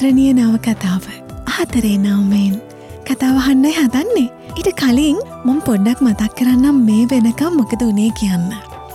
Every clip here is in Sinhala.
ආදරණීය නවකතාව ආදරේ නවමෙන් කතාව අහන්නයි හදන්නේ. ඊට කලින් මම පොඩ්ඩක් මතක් කරන්නම් මේ වෙනකම් මොකද උනේ කියන්න.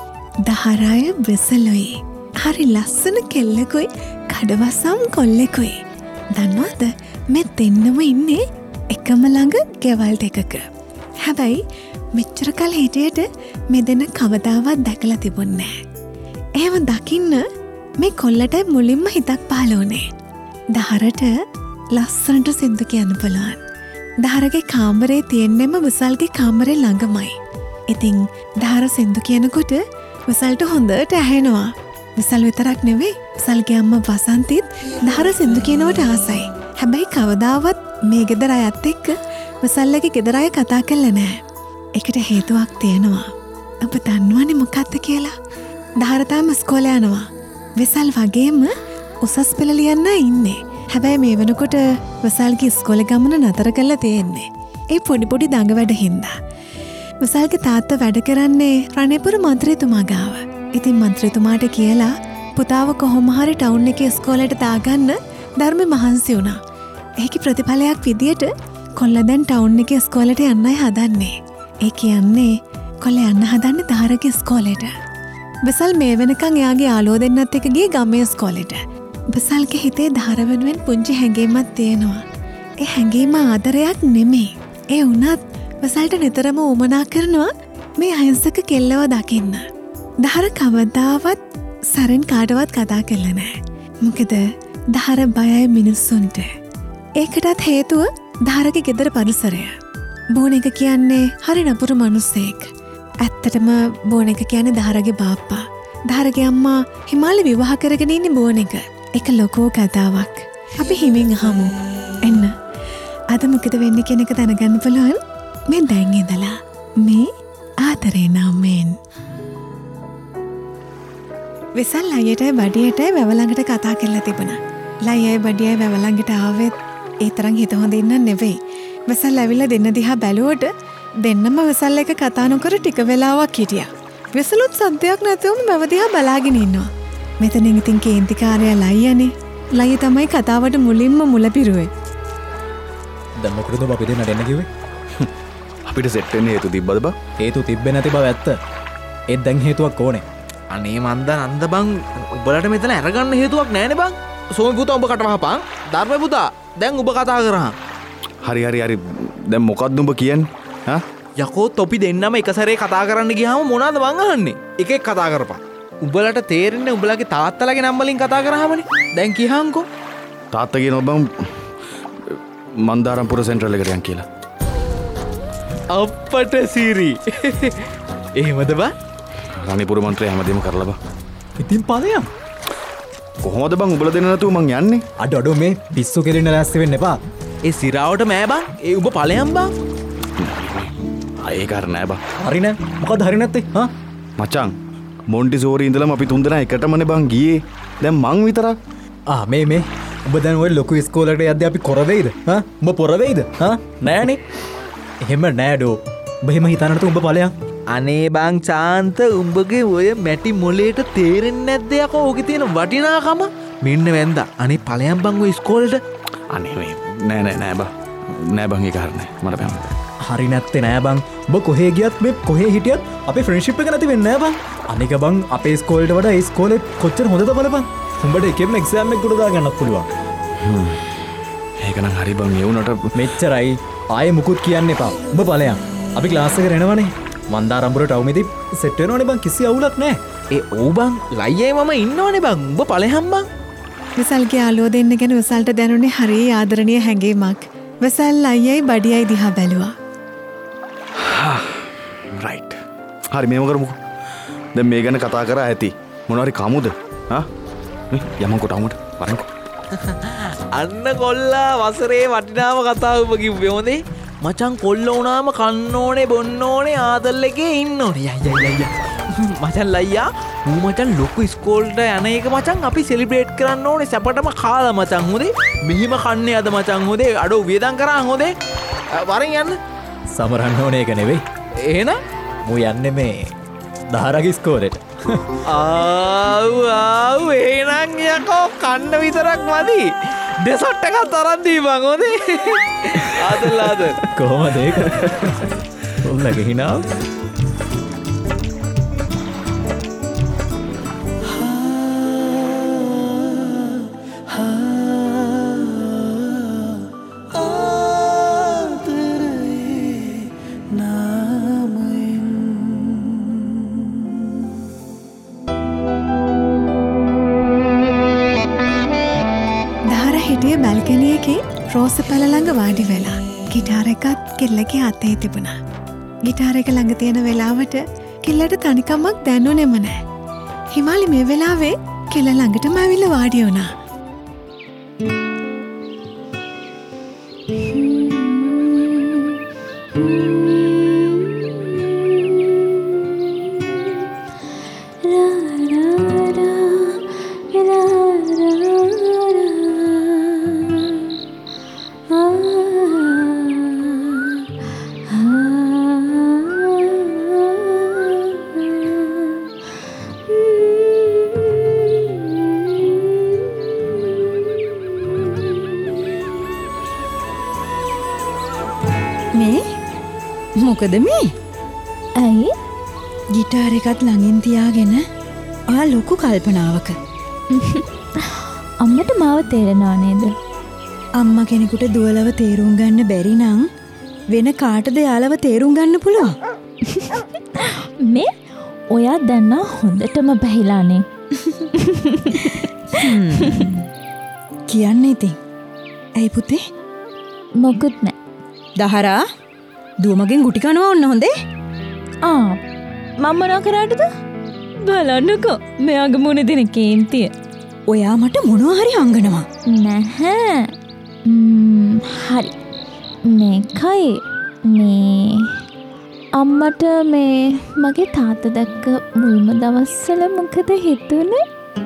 දහරය වෙසලුයි. හරි ලස්සන කෙල්ලෙකුයි කඩවසම් කොල්ලෙකුයි. දන්නවද මේ දෙන්නම ඉන්නේ එකම ළඟ ගෙවල් දෙකක. හැබැයි මෙච්චර කල් හිටියට මේ දෙන්න කවදාවත් දැකලා තිබුණේ නැහැ. එහෙම දකින්න මේ කොල්ලට මුලින්ම හිතක් පහළ වුණේ. දහරට ලස්සනට සින්දු කියන්න පුළුවන්. දහරගේ කාමරේ තියෙන්නෙම විසල්ගේ කාමරේ ළඟමයි. ඉතින් දහර සින්දු කියනකොට විසල්ට හොඳට ඇහෙනවා. විසල් විතරක් නෙවෙයි විසල්ගේ අම්මා වසන්තිත් දහර සින්දු කියනවට ආසයි. හැබැයි කවදාවත් මේ ගෙදර අයත් එක්ක විසල්ලගේ ගෙදර අය කතා කරලා නැහැ. ඒකට හේතුවක් තියෙනවා. ඔබ දන්නවනේ මොකක්ද කියලා? දහර තාම ඉස්කෝලේ යනවා. විසල් වගේම උසස් පෙළ ලියන්න ඉන්නේ. හැබැයි මේ වෙනකොට විසල්ගේ ඉස්කෝලේ ගමන නතර කරලා තියෙන්නේ. ඒ පොඩි දඟ වැඩ හින්දා. විසල්ගේ තාත්තා වැඩ කරන්නේ රණේපුර මන්ත්‍රීතුමා ගාව. ඉතින් මන්ත්‍රීතුමාට කියලා පුතාව කොහොම හරි ටවුන් එකේ ඉස්කෝලේට දාගන්න ධර්ම මහන්සි වුණා. ඒකේ ප්‍රතිඵලයක් විදියට කොල්ලා දැන් ටවුන් එකේ ඉස්කෝලේට යන්නයි හදන්නේ. ඒ කියන්නේ කොල්ලා යන්න හදන්නේ දහරගේ ඉස්කෝලේට. විසල් මේ වෙනකන් එයාගේ යාළුවෝ දෙන්නත් එක්ක ගියේ ගමේ ඉස්කෝලේට. විසල්ගේ හිතේ දහර වෙනුවෙන් පුංචි හැඟීමක් තියෙනවා. ඒ හැඟීම ආදරයක් නෙමෙයි. ඒ වුණත් විසල්ට නිතරම උමනා කරනවා මේ අහිංසක කෙල්ලව දකින්න. දහර කවදාවත් සරෙන් කාටවත් කතා කරලා නැහැ. මොකද දහර බයයි මිනිස්සුන්ට. ඒකටත් හේතුව දහරගේ ගෙදර පරිසරය. බෝනික කියන්නේ හරි නපුරු මිනිස්සෙක්. ඇත්තටම බෝනික කියන්නේ දහරගේ බාප්පා. දහරගේ අම්මා හිමාලි විවාහ කරගෙන ඉන්නේ බෝනික. එක ලොකෝ කතාවක්. අපි හිමින් අහමු. එන්න. අද මොකද වෙන්නේ කියන එක දැනගන්න පුළුවන් මේ දැන් ඉඳලා මේ ආදරේ නමෙන්. විසල් අයියටයි බඩියටයි වැව ළඟට කතා කරලා තිබුණා. ලයියයි බඩියයි වැව ළඟට ආවෙත් ඒ තරම් හිත හොඳ ඉන්න නෙවෙයි. විසල් ඇවිල්ලා දෙන්න දිහා බැලුවට දෙන්නම විසල් එක කතා නොකර ටික වෙලාවක් හිටියා. විසලුත් සද්දයක් නැතුවම වැව දිහා බලාගෙන ඉන්නවා. මෙතනින් ඉතින් කේන්තිකාරයා ලයියනේ. ලයිය තමයි කතාවට මුලින්ම මුල පිරුවේ. දැන් මොකටද ඔබ අපි දෙන්න දෙන්න කිව්වේ? අපිට සෙට් වෙන්න හේතු තිබ්බද බං? හේතු තිබ්බේ නැති බව ඇත්ත. ඒත් දැන් හේතුවක් ඕනේ. අනේ මන්ද නන්ද බං උඹලට මෙතන අරගන්න හේතුවක් නැහැනේ බං. සෝමි පුතා උඹ කට වහපන්. ධර්ම පුතා දැන් උඹ කතා කරහන්. හරි. දැන් මොකක්ද උඹ කියන්නේ? හා? යකෝ තොපි දෙන්නම එක සැරේ කතා කරන්න ගියාම මොනවද මං අහන්නේ? එකෙක් කතා කරපන්. උඹලට තේරෙන්නේ උඹලගේ තාත්තලාගේ නම් වලින් කතා කරාමනේ. දැන් කියහන්කෝ. තාත්තා කියනවා බං මන්දාරම්පුර සෙන්ට්‍රල් එකට යන් කියලා. අප්පට සිරි. එහෙමද බං? රණේපුර මන්ත්‍රී හැමදේම කරලා බං. ඉතින් ඵලයන්. කොහොමද බං උඹලා දෙන්න නැතුව මං යන්නේ? අඩෝ මේ පිස්සු කෙලින්න ලෑස්ති වෙන්න එපා. ඒ සිරාවට මෑ බං. ඒ උඹ ඵලයන් බං. ආයේ කර නෑ බං. හරි නෑ. මොකද හරි නැත්තේ? හා? මචං මොන්ටිසෝරි ඉඳලම අපි තුන්දෙනා එකටමනේ බං ගියේ. දැන් මං විතරක්. මේ උඹ දැන් ඔය ලොකු ඉස්කෝලේට යද්දී අපි කොර වෙයිද? හා? උඹ පොර වෙයිද? හා? නෑනේ. එහෙම නෑඩෝ. උඹ එහෙම හිතන්න නැතුව උඹ ඵලයන්. අනේ බං චාන්ත උඹගේ ඔය මැටි මොලේට තේරෙන්නේ නැද්ද යකෝ ඕකේ තියෙන වටිනාකම? මෙන්න වැන්දා. අනේ ඵලයන් බං ඔය ඉස්කෝලේට. අනේ මේ නෑ බං. නෑ බං ඒක හරිනේ. මට බෑ. හරි නැත්තේ නෑ බං. ඔබ කොහේ ගියත් මේ කොහේ හිටියත් අපේ ෆ්‍රෙන්ඩ්ෂිප් එක නැති වෙන්නේ නෑ බං. අනික බං අපේ ඉස්කෝලේට වඩා ඒ ඉස්කෝලේ කොච්චර හොඳද බලපන්. උඹට එකෙම එක්සෑම් එකකට දාගන්නත් පුළුවන්. ඒක නම් හරි බං. ඒ උනට මෙච්චරයි. ආයේ මුකුත් කියන්න එපා. උඹ ඵලයන්. අපි ක්ලාස් එකට එනවනේ. මන්දාරම්පුර ටවුමේදී සෙට් වෙනවනේ බං. කිසි අවුලක් නෑ. ඒ ඔව් බං. ලයියයි මම ඉන්නවනේ බං. උඹ ඵලයන් බං. විසල්ගේ යාළුවෝ දෙන්න ගැන විසල්ට දැනුනේ හරිය ආදරණීය හැඟීමක්. විසල් අයියයි බඩියයි දිහා බැලුවා. රයිට්. හරි මේව කරමුකෝ. දැන් මේ ගැන කතා කරා ඇති. මොනවාරි කමුද? හා? යමන්කොට අමුට වරන්කෝ. අන්න කොල්ලා වසරේ වටිනාම කතාව ඔබ කිව්වේ හොඳේ. මචං කොල්ල වුණාම කන්න ඕනේ බොන්න ඕනේ ආදල් එකේ ඉන්න ඕනේ. යයි. මචං ලයියා ඌ මචං ලොකු ඉස්කෝලේට යන එක මචං අපි සෙලිබ්‍රේට් කරන්න ඕනේ සැපටම කාලා මචං හොඳේ. මෙහිම කන්නේ අද මචං හොඳේ. අඩෝ වියදම් කරා හොඳේ. වරෙන් යන්න. සමරන්න ඕනේ එක නෙවෙයි. එහෙනම් මූ යන්නේ මේ දහරගේ ඉස්කෝලේට. ආව් එහෙනම් යකෝ කන්න විතරක් මදි. ඩෙසට් එකක් තරන් දීපන් හොඳේ. ආදල් කොහොමද ඒක? ඔන්නගේ හිනාව. බැල්කනියකින් රෝස පැල ළඟ වාඩි වෙලා ගිටාර එකත් කෙල්ලගේ අතේ තිබුණා. ගිටාර එක ළඟ තියෙන වෙලාවට කෙල්ලට තනිකමක් දැනුනේම නෑ. හිමාලි මේ වෙලාවේ කෙල්ල ළඟටම ඇවිල්ලා වාඩි වුණා. මොකද මේ? ඇයි? ගිටාර එකත් ළඟින් තියාගෙන ඔයා ලොකු කල්පනාවක. අම්මට මාව තේරෙනවා නේද? අම්මා කෙනෙකුට දුවලව තේරුම් ගන්න බැරි නම් වෙන කාටද යාලව තේරුම් ගන්න පුළුවන්? මේ ඔයා දැන් හොඳටම බැහැලානේ. කියන්නේ ඉතින්. ඇයි පුතේ? මොකුත් නෑ. දහරා දුවමගෙන් ගුටි කනවා ඔන්න හොඳේ. මම මොනා කරාටද? බලන්නකෝ මෙයාගේ මුණ දෙන කේන්තිය. ඔයා මට මොනවා හරි හංගනවා. නැහැ. හරි. මේකයි මේ අම්මට මේ මගේ තාත්තා දැක්ක මුල්ම දවස්වල මොකද හිතුනේ?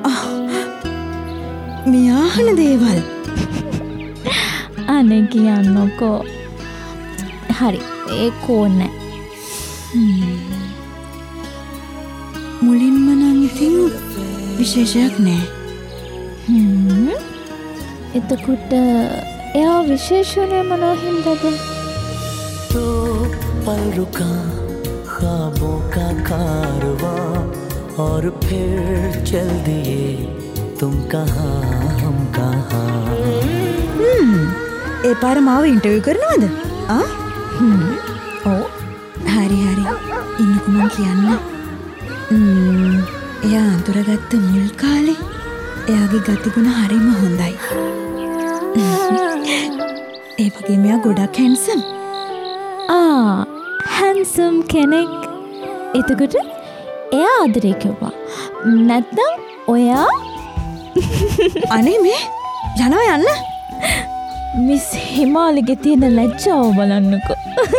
මෙයා අහන දේවල්. අනේ කියන්නකෝ. හරි ඒක ඕනේ. මුලින්ම නම් ඉතින් විශේෂයක් නෑ. එතකොට එයා විශේෂනේ මොනවා හින්දාද? तो पल रुका ख्वाबों का कारवां और फिर चल दिए तुम कहाँ हम कहाँ. ඒ පාර මාව ඉන්ටර්වියු කරනවද? ඔව්. හරි ඉන්නකෝ මං කියන්න. එයා අඳුරගත්ත මුල් කාලේ එයාගේ ගතිගුණ හරිම හොඳයි. ඒ වගේ මෙයා ගොඩක් හැන්සම්. හැන්සම් කෙනෙක්. එතකොට එයා ආදරේ කිව්වා. නැත්නම් ඔයා අනේ මේ යනවා යන්න. මිස් හිමාලිගේ තියෙන ලැජ්ජාව බලන්නකෝ.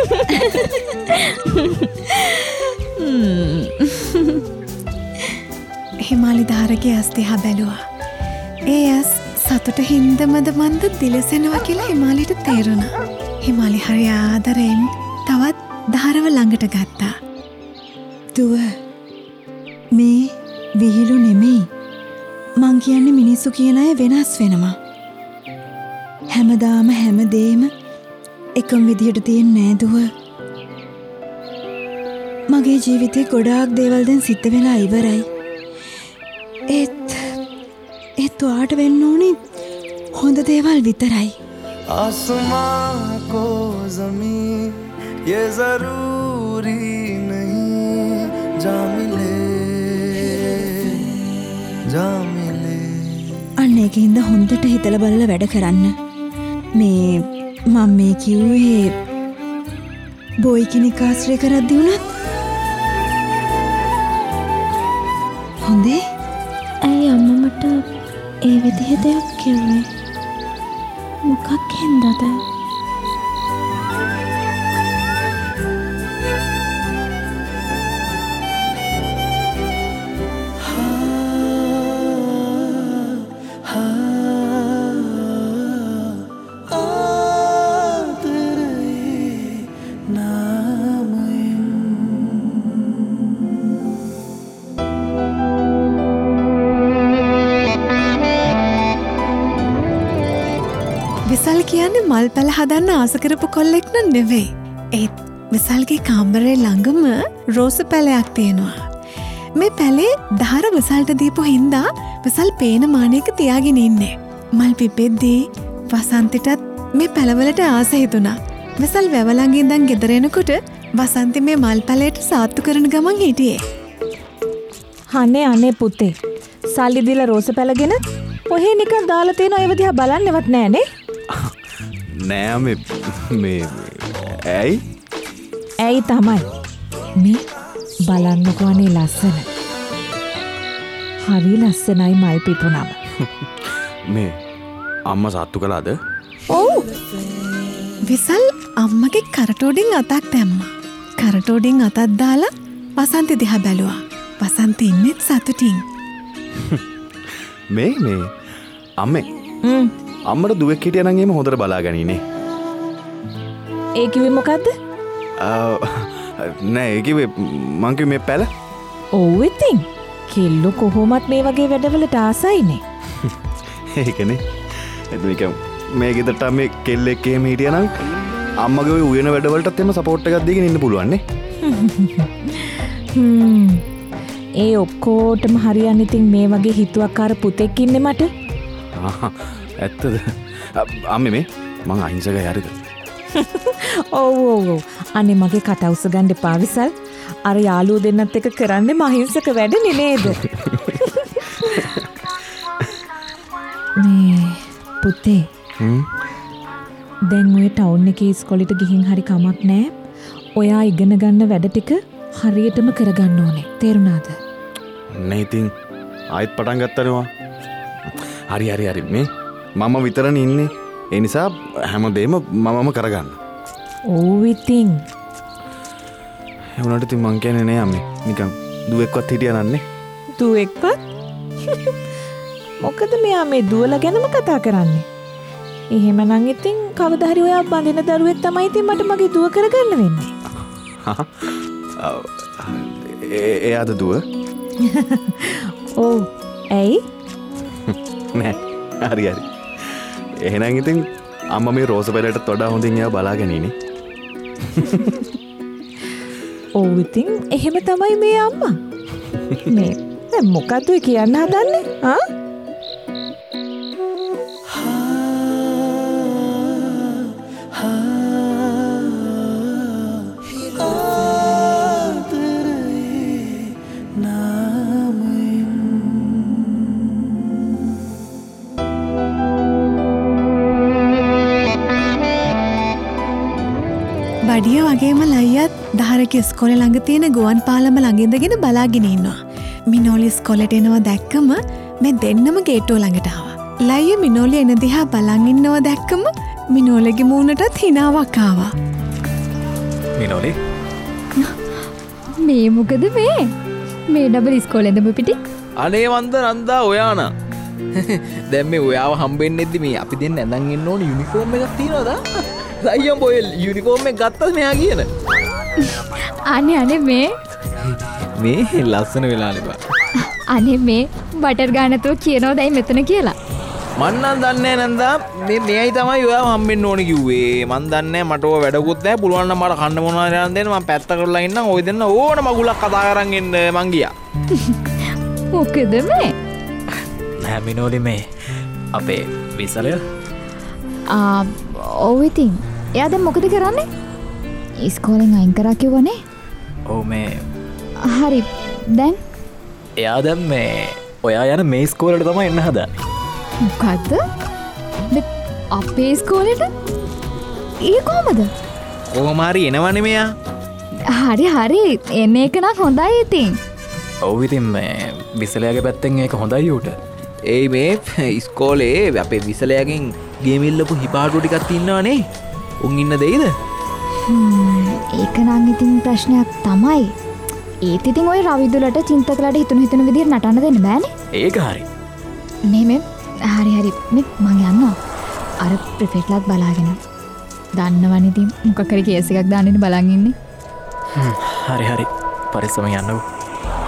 හිමාලි ධාරගේ ඇස් දිහා බැලුවා. ඒ ඇස් සතුට හින්දමද මන්ද දිලසෙනවා කියලා හිමාලිට තේරුණා. හිමාලි හරි ආදරෙන් තවත් ධාරව ළඟට ගත්තා. දුව මේ විහිළු නෙමෙයි. මං කියන්නේ මිනිස්සු කියන අය වෙනස් වෙනවා. හැමදාම හැමදේම එකම විදියට තියෙන්නේ නෑ දුව. මගේ ජීවිතේ ගොඩාක් දේවල් දැන් සිද්ධ වෙලා ඉවරයි. ඒත් ඔයාට වෙන්න ඕනේ හොඳ දේවල් විතරයි. आसमां को ज़मीन ये ज़रूरी नहीं जा मिले අන්න ඒකින්ද හොඳට හිතලා බලලා වැඩ කරන්න. මේ මම මේ කිව්වේ බොයි කෙනෙක් ආශ්‍රය කරද්දී උනත් හොඳේ. ඇයි අම්මා මට ඒ විදිහ දෙයක් කිව්වේ? මොකක් හින්දාද? කියන්නේ මල් පැල හදන්න ආස කරපු කොල්ලෙක් නම් නෙවෙයි. ඒත් විසල්ගේ කාමරේ ළඟම රෝස පැලයක් තියෙනවා. මේ පැලේ දහර විසල්ට දීපු හින්දා විසල් පේන මානයක තියාගෙන ඉන්නේ. මල් පිපෙද්දී වසන්තිටත් මේ පැලවලට ආස හිතුණා. විසල් වැව ළඟ ඉඳන් ගෙදර එනකොට වසන්ති මේ මල් පැලයට සාත්තු කරන ගමන් හිටියේ. අනේ පුතේ. සල්ලි දීලා රෝස පැලගෙන ඔහේ නිකන් දාලා තියෙන ඒව දිහා බලන්නවත් නෑනේ. නෑ මේ ඇයි? ඇයි තමයි. මේ බලන්නකෝ අනේ ලස්සන. හරි ලස්සනයි මල් පිපුණම. මේ අම්මා සාත්තු කළාද? ඔව්. විසල් අම්මගේ කරටෝඩින් අතක් දැම්මා. කරටෝඩින් අතක් දාලා වසන්ති දිහා බැලුවා. වසන්ති ඉන්නෙත් සතුටින්. මේ අම්මේ අම්මට දුවෙක් හිටියනම් එහෙම හොඳට බලාගනිනේ. ඒ කිව්වේ මොකද්ද? නෑ ඒ කිව්වේ මං කිව්වේ මේ පැල. ඔව් ඉතින් කෙල්ලෝ කොහොමත් මේ වගේ වැඩවලට ආසයිනේ. ඒකනේ. එතනික මේ ගෙදරට මේ කෙල්ලෙක් එහෙම හිටියනම් අම්මගේ ඔය උයන වැඩවලටත් එම සපෝට් එකක් දීගෙන ඉන්න පුළුවන් නේ. ඒ ඔක්කොටම හරියන්න ඉතින් මේ වගේ හිතුවක්කාර පුතෙක් ඉන්නේ මට. ඇත්තද? අම්මේ මේ මං අහිංසකයි හරිද? ඔව් අනේ මගේ කට උස ගන්න එපා විසල්. අර යාළුවෝ දෙන්නත් එක කරන්නේ මහිංසක වැඩනේ නේද? මේ පුතේ. දැන් ඔය ටවුන් එකේ ඉස්කෝලේට ගිහින් හරි කමක් නෑ. ඔයා ඉගෙන ගන්න වැඩ ටික හරියටම කරගන්න ඕනේ. තේරුණාද? නේ ඉතින් ආයෙත් පටන් ගත්තනවා. හරි මේ මම විතරනේ ඉන්නේ. ඒ නිසා හැමදේම මමම කරගන්න. ඔව් ඉතින්. ඒ වුණාට ඉතින් මං කියන්නේ නෑ අම්මේ. නිකන් දුවෙක්වත් හිටියා නන්නේ. දුවෙක්වත්? මොකද මෙයා මේ දුවලා ගැනම කතා කරන්නේ? එහෙමනම් ඉතින් කවදා හරි ඔයා බඳින දරුවෙක් තමයි ඉතින් මට මගේ දුව කරගන්න වෙන්නේ. එයාද දුව? ඔව්. ඇයි? නෑ. හරි. එහෙනම් ඉතින් අම්මා මේ රෝස පැලයටත් වඩා හොඳින් එයා බලාගෙන ඉන්නේ. ඔව් ඉතින් එහෙම තමයි මේ අම්මා. මේ දැන් මොකද කියන්න හදන්නේ? බඩිය වගේම ලයියත් දහරක ස්කොල ළඟ තියෙන ගුවන් පාලම ළඟින්දගෙන බලාගෙන ඉන්නවා. මිනෝලි ස්කොලට එනවා දැක්කම මේ දෙන්නම ගේට්ටුව ළඟට ආවා. ලයිය මිනෝලි එන දිහා බලන් ඉන්නවා දැක්කම මිනෝලගේ මූණටත් හිනාවක් ආවා. මිනෝලි මේ මොකද මේ ඩබල් ඉස්කෝලේදම පිටි? අනේ වන්ද නන්දා ඔයාන. දැන් මේ ඔයාව හම්බෙන්නෙද්දි මේ අපි දෙන්න ඇඳන් ඉන්න ඕනේ යුනිෆෝම් එකක් තියනවද? අයියම් බොය යුනිෆෝම් එක ගත්තද මෙයා කියන? අනේ මේ ලස්සන වෙලානේ බා. අනේ මේ බටර් ගානතෝ කියනවද ඇයි මෙතන කියලා? මන් නම් දන්නේ නැහැ නන්දා. මෙයයි තමයි ඔයාව හම්බෙන්න ඕනේ කිව්වේ. මන් දන්නේ නැහැ මට ඔය වැඩකුත් නැහැ. පුළුවන් නම් මට කන්න මොනවද යන්න දෙන්න. මම පැත්ත කරලා ඉන්නම්. ඔය දෙන්න ඕන මගුලක් කතා කරන් එන්න මං ගියා. මොකද මේ? නෑ මිනෝලි මේ අපේ විසලය. ඔව් ඉතින්. එයා දැන් මොකද කරන්නේ? ඉස්කෝලෙන් අයින් කරා කිව්වනේ. ඔව් මේ හරි. දැන් එයා දැන් මේ ඔයා යන මේ ඉස්කෝලේට තමයි එන්න හදන්නේ. මොකද්ද? අපේ ඉස්කෝලේට? ඒ කොහමද? කොහොම හරි එනවනේ මෙයා. හරි එන්න එක නම් හොඳයි ඉතින්. ඔව් ඉතින් මේ විසලයාගේ පැත්තෙන් ඒක හොඳයි උට. ඒයි මේ ඉස්කෝලේ අපේ විසලයාගෙන් ගේමිල්ලපු හිපාටු ටිකක් ඉන්නවනේ. උන් ඉන්න දෙයිද? ඒක නම් ඉතින් ප්‍රශ්නයක් තමයි. ඒත් ඉතින් ඔය රවිදුලට චින්තකලට හිතුන විදිහට නටන්න දෙන්න බෑනේ. ඒක හරි. මේ හරි මේ මං යනවා. අර ප්‍රිෆෙක්ට්ලත් බලාගෙන. දන්නවනේ ඉතින් මොකක් හරි කේස් එකක් දාන්න බලන් ඉන්නේ. හරි පරිස්සම යන්නකෝ.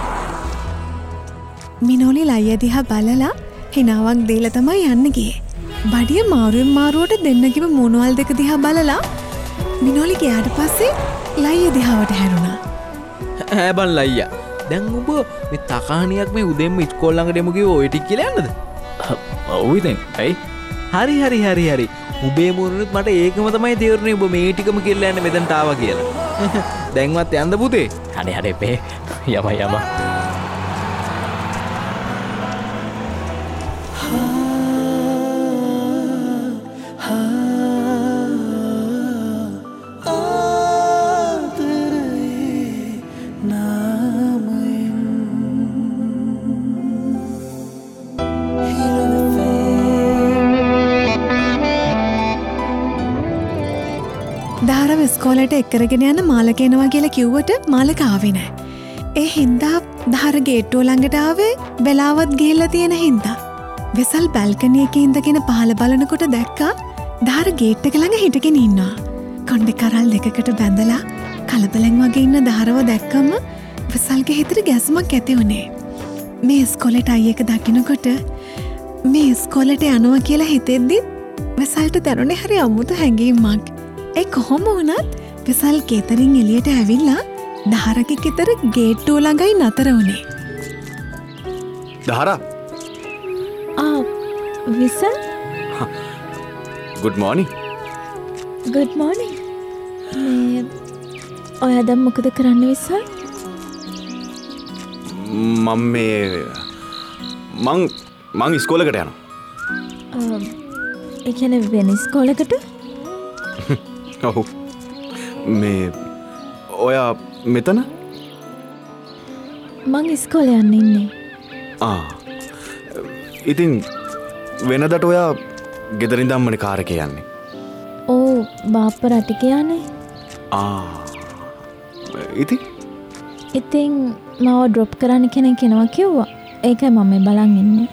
මිනෝලි ලයිය දිහා බලලා හිනාවක් දීලා තමයි යන්න ගියේ. බඩිය මාරුවෙන් මාරුවට දෙන්නකිම මොනවල් දෙක දිහා බලලා මිනෝලි ගයාට පස්සේ ලයිය දිහාවට හැරුණා. ඇබන් ලයියා දැන් උඹ මේ තකානියක් මේ උදෙන්ම ඉස්කෝල්ලඟට එමු කිව්ව ඔය ටික කියලා යන්නද? ඔව් ඉතින් ඇයි හරි උබේ මුරුනුත් මට ඒකම තමයි තේරුනේ උඹ මේ ටිකම කියලා යන්න මෙතනට ආවා කියලා. දැන්වත් යන්න පුතේ. හරි පේ යම දාරව ස්කෝලට එක්කරගෙන යන්න මාලකෙනවා කියලා කිව්වට මාලක ආවේ නෑ. ඒ හින්දා දාර ගේට්ටුව ළඟට ආවේ වෙලාවත් ගිහිල්ලා තියෙන හින්දා. වෙසල් බැල්කනි එකේ ඉඳගෙන පහළ බලනකොට දැක්කා දාර ගේට් එක ළඟ හිටගෙන ඉන්නවා. කොණ්ඩේ කරල් දෙකකට බැඳලා කලබලෙන් වගේ ඉන්න දාරව දැක්කම වෙසල්ගේ හිතට ගැස්මක් ඇති වුණේ. මේ ස්කෝලේට අයියක දකින්නකොට මේ ස්කෝලේට යනවා කියලා හිතෙද්දි වෙසල්ට දැනුනේ හරි අමුතු හැඟීමක්. ඒ කොහොම වුණත් වෙසල් ගෙදරින් එළියට ඇවිල්ලා දහරගේ ගෙදර ගේට්ටුව ළඟයි නතර වුණේ. දහරා විසල් good morning. good morning. මේ ඔයා දැන් මොකද කරන්න විසල්? මං ඉස්කෝලකට යනවා. ඒ කියන්නේ වෙන ඉස්කෝලකට? ඔහු මේ ඔයා මෙතන? මං ඉස්කෝලේ යන්න ඉන්නේ. ඉතින් වෙනදට ඔයා ගෙදරින් දම්මනේ කාර් එකේ යන්නේ? ඕ බාප්ප රටික යන්නේ. ඉතින් මාව ඩ්‍රොප් කරන්න කෙනෙක් එනවා කිව්වා. ඒකයි මම මේ බලන් ඉන්නේ.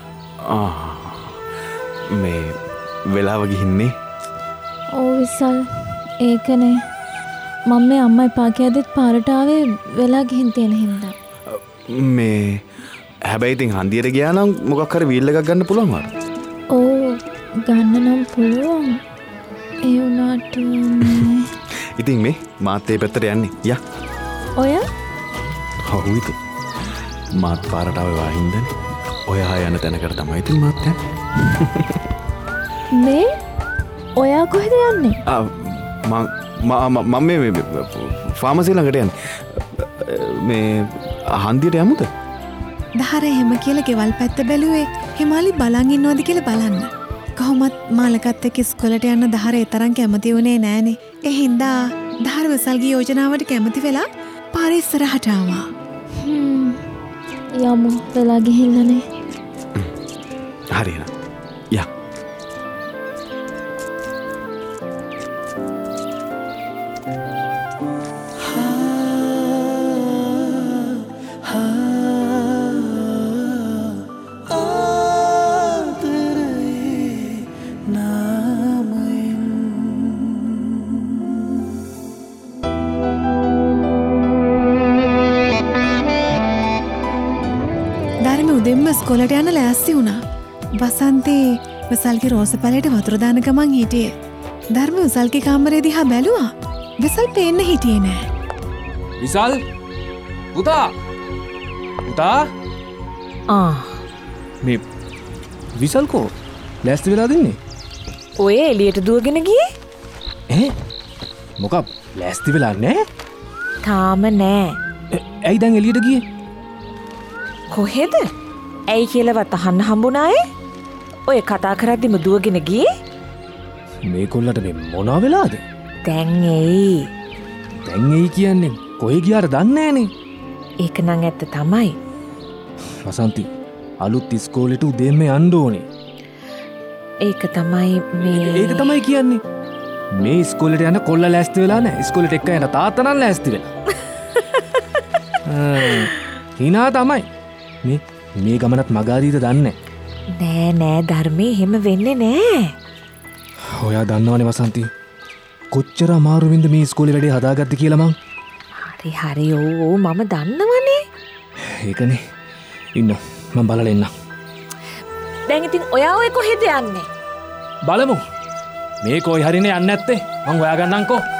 මේ වෙලාව ගිහින්නේ? ඕ විසල් ඒකනේ මම මේ අම්මා එපා කියද්දිත් පාරට ආවේ වෙලා ගිහින් තියෙන හින්දා. මේ හැබැයි ඉතින් හන්දියට ගියා නම් මොකක් හරි වීල් එකක් ගන්න පුළුවන් වර. ඕ ගන්න නම් පුළුවන්. ඒ වුණාට ඉතින් මේ මාත් ඒ පැත්තට යන්නේ. යා. ඔය? ඔව් ඉතින්. මාත් පාරට ආවේ වහින්දනේ. ඔයා යන තැනකට තමයි ඉතින් මාත් යන්නේ. මේ ඔයා කොහෙද යන්නේ? මම මේ ෆාමසි ළඟට යන්නේ. මේ හන්දියට යමුද? දහර එහෙම කියලා ගෙවල් පැත්ත බැලුවේ හිමාලි බලන් ඉන්නවද කියලා බලන්න. කොහොමත් මාලකත් එක්ක ඉස්කෝලේට යන්න දහර ඒ තරම් කැමති වුණේ නෑනේ. ඒ හින්දා දහර වෙසල්ගේ යෝජනාවට කැමති වෙලා පාරේ ඉස්සරහට ආවා. යමු වෙලා ගිහිල්ලානේ. හරි එහෙනම්. යා. ස්කෝලට යන්න ලෑස්ති වුණා. වසන්තේ වෙසල්ගේ රෝස පැලයට වතුර දාන ගමන් හිටියේ. ධර්ම වෙසල්ගේ කාමරේ දිහා බැලුවා. වෙසල් පේන්න හිටියේ නෑ. විසල් පුතා මේ විසල්කෝ ලෑස්ති වෙලා දෙන්නේ? ඔය එළියට දුවගෙන ගියේ? මොකක් ලෑස්ති වෙලා නෑ? තාම නෑ. ඇයි දැන් එළියට ගියේ? කොහෙද? ඇයි කියලාවත් අහන්න හම්බුණායේ? ඔය කතා කරද්දිම දුවගෙන ගියේ? මේ කොල්ලට මේ මොනවා වෙලාද? දැන් එයි කියන්නේ කොහේ ගියාට දන්නේ නෑනේ. ඒක නම් ඇත්ත තමයි. වසන්ති අලුත් ඉස්කෝලේට උදේම යන්න ඕනේ. ඒක තමයි කියන්නේ. මේ ඉස්කෝලේට යන කොල්ල ලෑස්ති වෙලා නෑ. ඉස්කෝලේට එක්ක යන තාත්තා නම් ලෑස්ති වෙලා. හිනා තමයි. මේ ගමනත් මගාදීද දන්නේ නෑ ධර්මේ එහෙම වෙන්නේ නෑ. ඔයා දන්නවනේ වසන්ති කොච්චර අමාරුවෙන්ද මේ ඉස්කෝලේ වැඩේ හදාගත්තේ කියලා මං. හරි ඕ මම දන්නවනේ. ඒකනේ. ඉන්න මම බලලා එන්න. දැන් ඉතින් ඔයා ඔය කොහෙද යන්නේ? බලමු මේ කොයි හරිනේ යන්න ඇත්තේ මං හොයාගන්නම්කෝ